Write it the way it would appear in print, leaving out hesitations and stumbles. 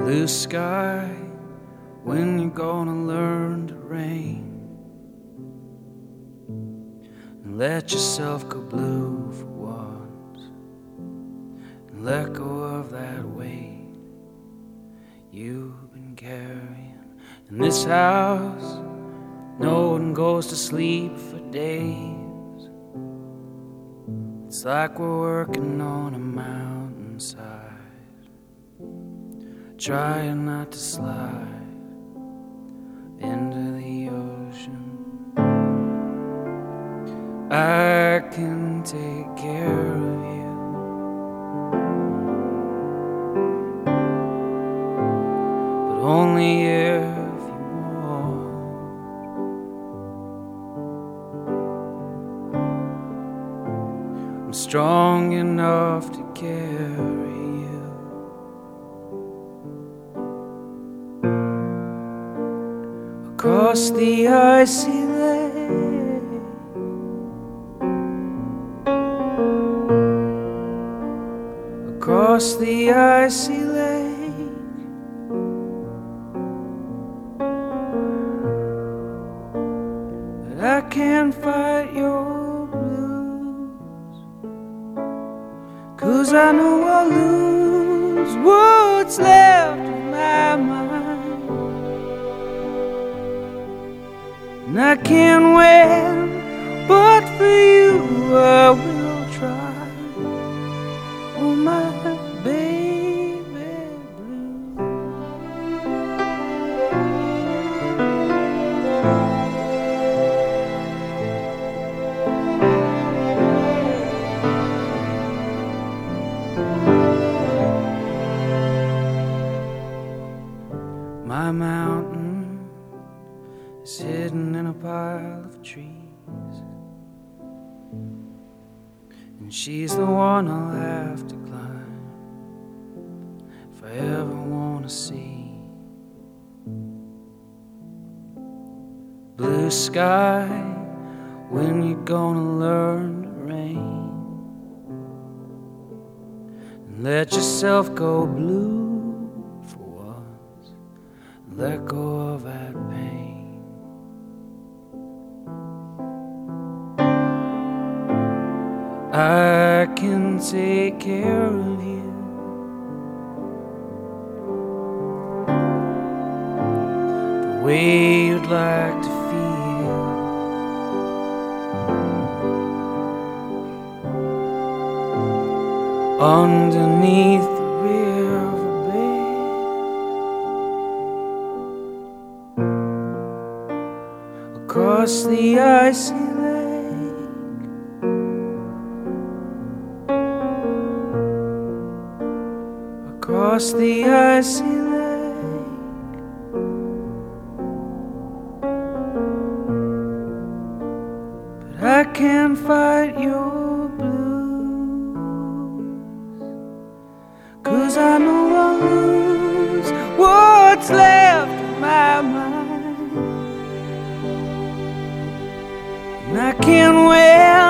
Blue sky, when you gonna learn to rain? And let yourself go blue for once, and let go of that weight you've been carrying. In this house, no one goes to sleep for days. It's like we're working on a mountainside, trying not to slide into the ocean. I can take care of you, but only if you want. I'm strong enough to carry you across the icy lake, across the icy lake. But I can't fight your blues, 'cause I know I'll lose what's left of my mind. And I can't win, but for you I will try. Oh, my baby blue. My mountain is hidden in a pile of trees, and she's the one I'll have to climb if I ever want to see. Blue sky, when you gonna learn to rain? And let yourself go blue for once, and let go of that pain. I can take care of you, the way you'd like to feel. Underneath the riverbed, across the icy lake, across the icy lake. But I can't fight your blues, 'cause I know I'll lose what's left of my mind. And I can't win,